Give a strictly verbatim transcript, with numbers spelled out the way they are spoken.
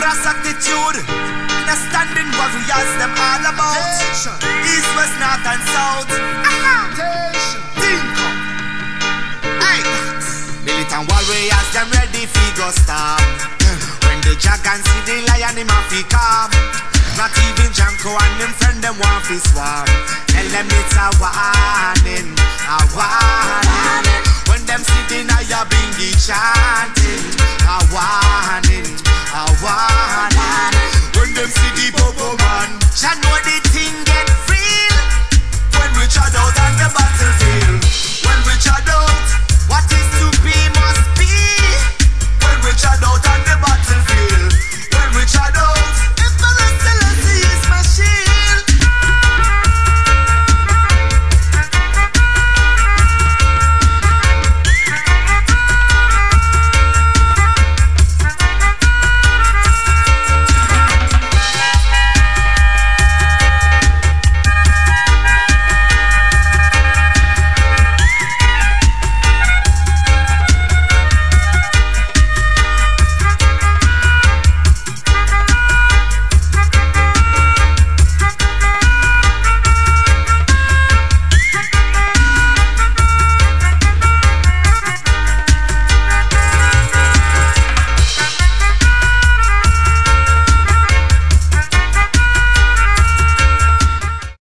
cross attitude. The standing warriors, them all about. East, west, north and south. Think up. Hey. Militant warriors, them ready fi go stop. When the dragon see the lion, him a fi calm. Not even Janko and them friend, them want fi swap. Tell them it's a warning, a warning. When them see the Naya Bingi chanting, a warning.